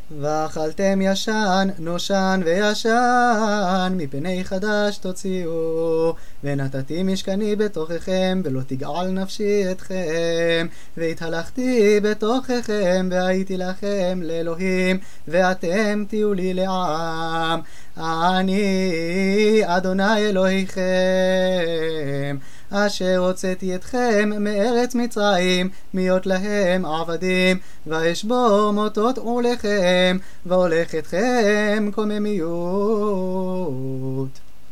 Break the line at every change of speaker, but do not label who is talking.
ואכלתם ישן, נושן וישן, מפני חדש תוציאו. ונתתי משכני בתוככם, ולא תגעל נפשי אתכם. והתהלכתי בתוככם, והייתי לכם לאלוהים, ואתם תהיו לי לעם. אני אדוני אלוהיכם, אשר הוצאתי אתכם מארץ מצרים, מהיות להם עבדים, ואשבור מוטות עוליכם, והולך אתכם קוממיות.